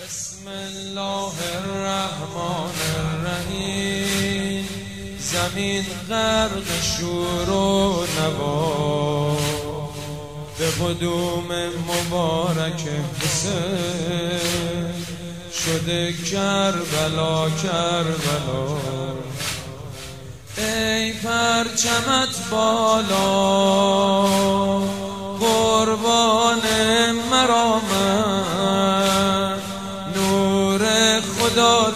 بسم الله الرحمن الرحیم. زمین غرق شور و نوا، به قدوم مبارک حسین شده کربلا کربلا. ای پرچمت بالا قربان مرامت، نور خدا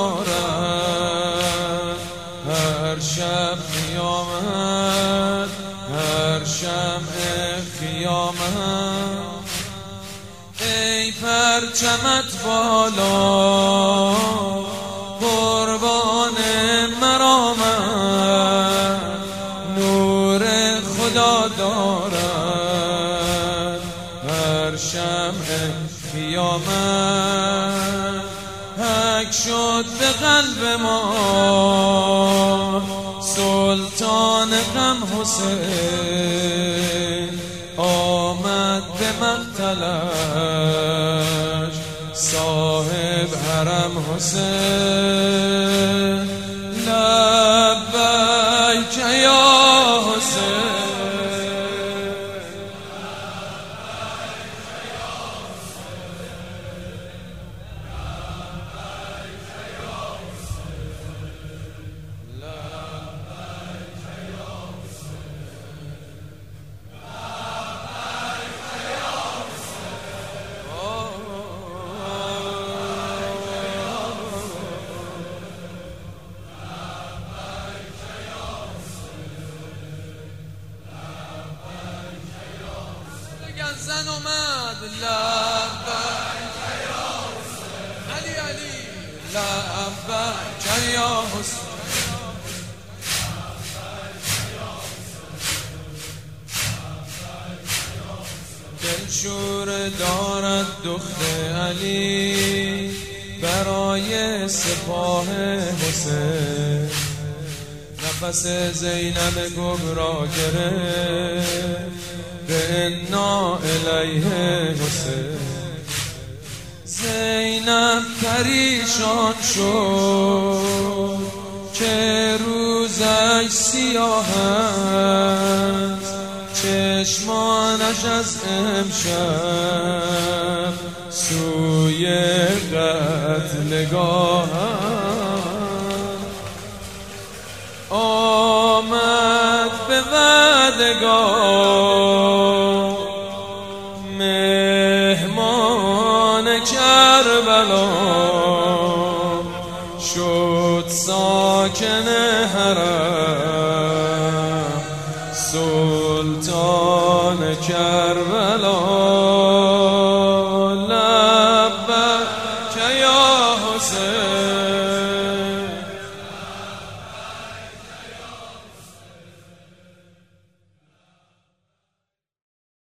دارد هر شب قیامت، هر شمع قیامت. ای پرچمت بالا قربان مرامت، نور خدا دارد هر شمع قیامت. حق شد به قلب ما سلطان غم حسین، آمد به مقتلش صاحب حرم حسین. لبیک یا حسین، زن اومد لبیک یا حسین، علی علی لبیک یا حسین. دلشور دارد دخت علی برای سپاه حسین، نفس زینب کبری گرفت به انا الیه حسین. زینب پریشان شد که روزش سیاه است، چشمانش از امشب سوی قتلگاه آمد به وعدگاه. مهمان کربلا شد ساکن حرم سلطان کربلا.